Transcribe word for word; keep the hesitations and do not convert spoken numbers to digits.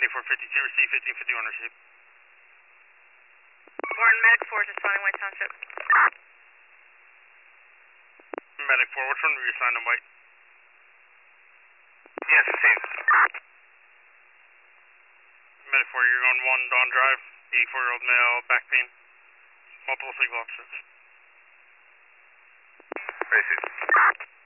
ninety-four fifty-two, receive fifteen fifty-one, receive. Morton, Medic four, just responding White Township. Medic four, which one were you assigned to White? Yes, received. Medic four, you're on one Dawn Drive, eighty-four-year-old male, back pain, multiple sleep episodes. Received.